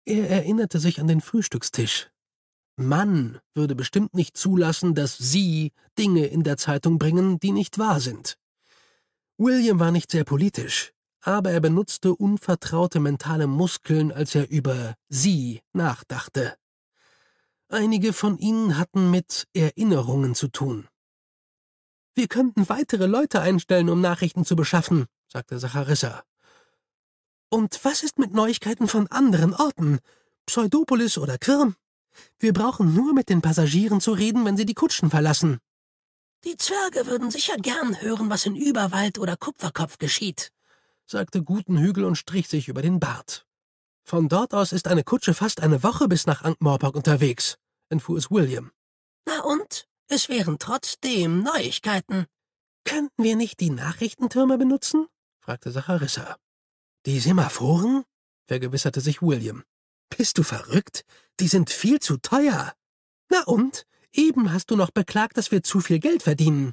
Er erinnerte sich an den Frühstückstisch. Man würde bestimmt nicht zulassen, dass Sie Dinge in der Zeitung bringen, die nicht wahr sind. William war nicht sehr politisch, aber er benutzte unvertraute mentale Muskeln, als er über Sie nachdachte. Einige von ihnen hatten mit Erinnerungen zu tun. »Wir könnten weitere Leute einstellen, um Nachrichten zu beschaffen«, sagte Zacharissa. »Und was ist mit Neuigkeiten von anderen Orten, Pseudopolis oder Quirm? Wir brauchen nur mit den Passagieren zu reden, wenn sie die Kutschen verlassen.« »Die Zwerge würden sicher gern hören, was in Überwald oder Kupferkopf geschieht«, sagte Gutenhügel und strich sich über den Bart. »Von dort aus ist eine Kutsche fast eine Woche bis nach Ankh-Morpork unterwegs«, entfuhr es William. »Na und? Es wären trotzdem Neuigkeiten.« »Könnten wir nicht die Nachrichtentürme benutzen?« fragte Zacharissa. »Die Semaphoren?« vergewisserte sich William. »Bist du verrückt? Die sind viel zu teuer.« »Na und? Eben hast du noch beklagt, dass wir zu viel Geld verdienen.«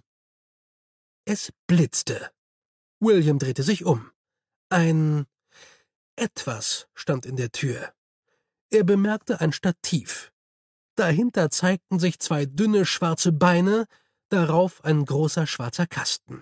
Es blitzte. William drehte sich um. Ein Etwas stand in der Tür. Er bemerkte ein Stativ. Dahinter zeigten sich zwei dünne schwarze Beine, darauf ein großer schwarzer Kasten.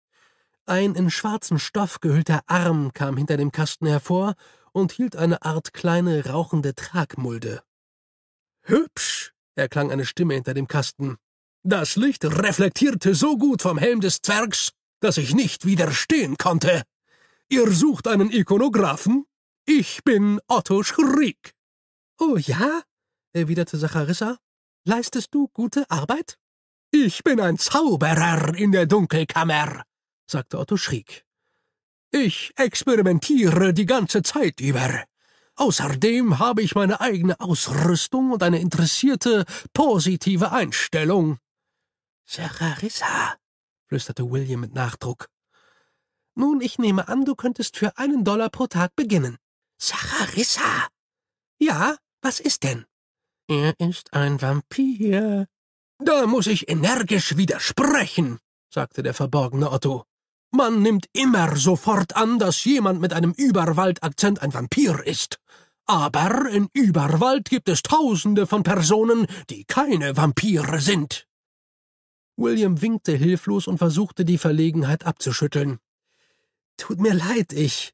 Ein in schwarzen Stoff gehüllter Arm kam hinter dem Kasten hervor und hielt eine Art kleine rauchende Tragmulde. »Hübsch«, erklang eine Stimme hinter dem Kasten. »Das Licht reflektierte so gut vom Helm des Zwergs, dass ich nicht widerstehen konnte. Ihr sucht einen Ikonographen? Ich bin Otto Schriek.« »Oh ja?«, erwiderte Zacharissa. »Leistest du gute Arbeit?« »Ich bin ein Zauberer in der Dunkelkammer«, sagte Otto Schriek. »Ich experimentiere die ganze Zeit über. Außerdem habe ich meine eigene Ausrüstung und eine interessierte, positive Einstellung.« »Zacharissa«, flüsterte William mit Nachdruck. »Nun, ich nehme an, du könntest für $1 pro Tag beginnen.« »Zacharissa!« »Ja, was ist denn?« »Er ist ein Vampir.« »Da muss ich energisch widersprechen«, sagte der verborgene Otto. »Man nimmt immer sofort an, dass jemand mit einem Überwald-Akzent ein Vampir ist. Aber in Überwald gibt es Tausende von Personen, die keine Vampire sind.« William winkte hilflos und versuchte, die Verlegenheit abzuschütteln. »Tut mir leid,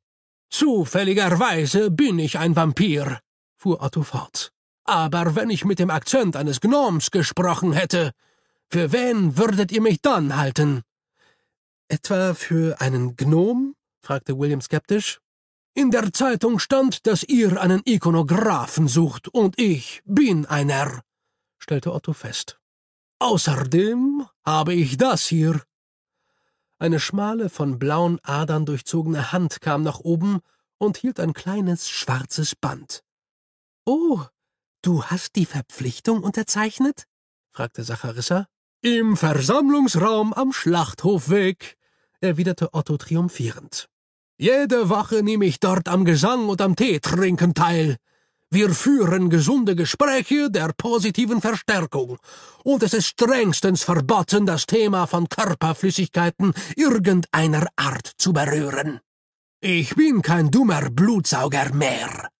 »Zufälligerweise bin ich ein Vampir«, fuhr Otto fort. »Aber wenn ich mit dem Akzent eines Gnoms gesprochen hätte, für wen würdet ihr mich dann halten?« »Etwa für einen Gnom?« fragte William skeptisch. »In der Zeitung stand, dass ihr einen Ikonographen sucht, und ich bin einer«, stellte Otto fest. »Außerdem habe ich das hier.« Eine schmale, von blauen Adern durchzogene Hand kam nach oben und hielt ein kleines, schwarzes Band. »Oh, du hast die Verpflichtung unterzeichnet?« fragte Zacharissa. »Im Versammlungsraum am Schlachthofweg«, erwiderte Otto triumphierend. »Jede Woche nehme ich dort am Gesang und am Teetrinken teil. Wir führen gesunde Gespräche der positiven Verstärkung, und es ist strengstens verboten, das Thema von Körperflüssigkeiten irgendeiner Art zu berühren. Ich bin kein dummer Blutsauger mehr.«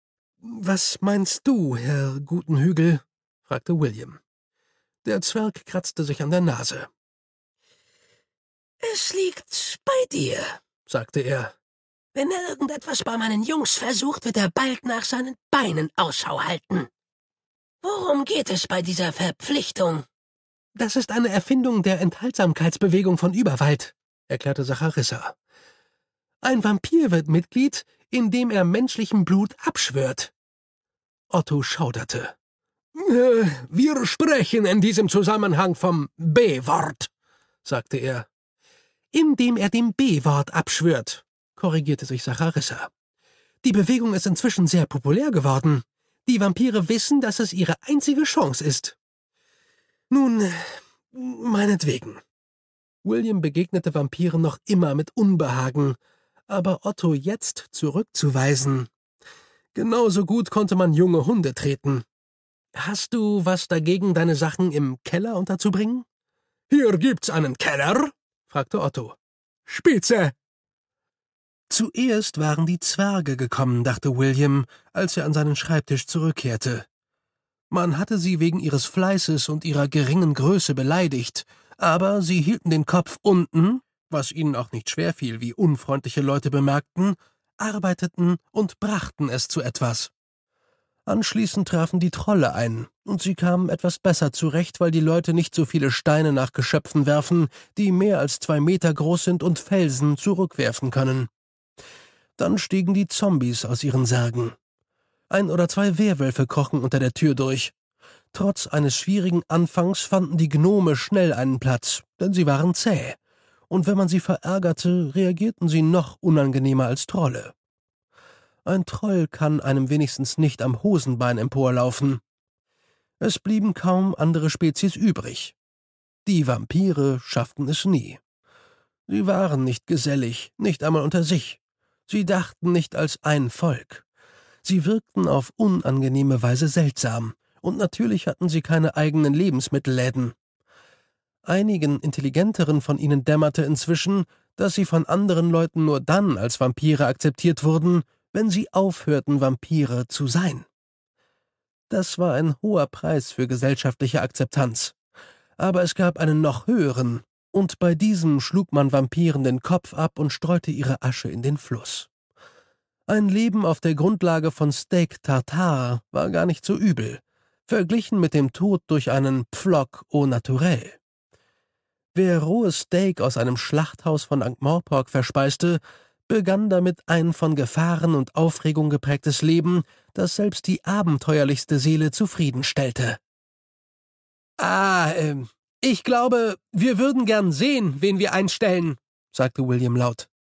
»Was meinst du, Herr Gutenhügel?« fragte William. Der Zwerg kratzte sich an der Nase. »Es liegt bei dir«, sagte er. »Wenn er irgendetwas bei meinen Jungs versucht, wird er bald nach seinen Beinen Ausschau halten. Worum geht es bei dieser Verpflichtung?« »Das ist eine Erfindung der Enthaltsamkeitsbewegung von Überwald«, erklärte Zacharissa. »Ein Vampir wird Mitglied, indem er menschlichem Blut abschwört.« Otto schauderte. »Wir sprechen in diesem Zusammenhang vom B-Wort«, sagte er. »Indem er dem B-Wort abschwört«, korrigierte sich Zacharissa. »Die Bewegung ist inzwischen sehr populär geworden. Die Vampire wissen, dass es ihre einzige Chance ist.« »Nun, meinetwegen.« William begegnete Vampiren noch immer mit Unbehagen, aber Otto jetzt zurückzuweisen. Genauso gut konnte man junge Hunde treten. »Hast du was dagegen, deine Sachen im Keller unterzubringen?« »Hier gibt's einen Keller?« fragte Otto. »Spitze!« Zuerst waren die Zwerge gekommen, dachte William, als er an seinen Schreibtisch zurückkehrte. Man hatte sie wegen ihres Fleißes und ihrer geringen Größe beleidigt, aber sie hielten den Kopf unten, was ihnen auch nicht schwerfiel, wie unfreundliche Leute bemerkten, arbeiteten und brachten es zu etwas. Anschließend trafen die Trolle ein, und sie kamen etwas besser zurecht, weil die Leute nicht so viele Steine nach Geschöpfen werfen, die mehr als 2 Meter groß sind und Felsen zurückwerfen können. Dann stiegen die Zombies aus ihren Särgen. 1 oder 2 Werwölfe krochen unter der Tür durch. Trotz eines schwierigen Anfangs fanden die Gnome schnell einen Platz, denn sie waren zäh. Und wenn man sie verärgerte, reagierten sie noch unangenehmer als Trolle. Ein Troll kann einem wenigstens nicht am Hosenbein emporlaufen. Es blieben kaum andere Spezies übrig. Die Vampire schafften es nie. Sie waren nicht gesellig, nicht einmal unter sich. Sie dachten nicht als ein Volk. Sie wirkten auf unangenehme Weise seltsam, und natürlich hatten sie keine eigenen Lebensmittelläden. Einigen Intelligenteren von ihnen dämmerte inzwischen, dass sie von anderen Leuten nur dann als Vampire akzeptiert wurden, wenn sie aufhörten, Vampire zu sein. Das war ein hoher Preis für gesellschaftliche Akzeptanz. Aber es gab einen noch höheren, und bei diesem schlug man Vampiren den Kopf ab und streute ihre Asche in den Fluss. Ein Leben auf der Grundlage von Steak Tartare war gar nicht so übel, verglichen mit dem Tod durch einen Pflock au naturel. Wer rohes Steak aus einem Schlachthaus von Ankh-Morpork verspeiste, begann damit ein von Gefahren und Aufregung geprägtes Leben, das selbst die abenteuerlichste Seele zufriedenstellte. Ich glaube, wir würden gern sehen, wen wir einstellen«, sagte William laut.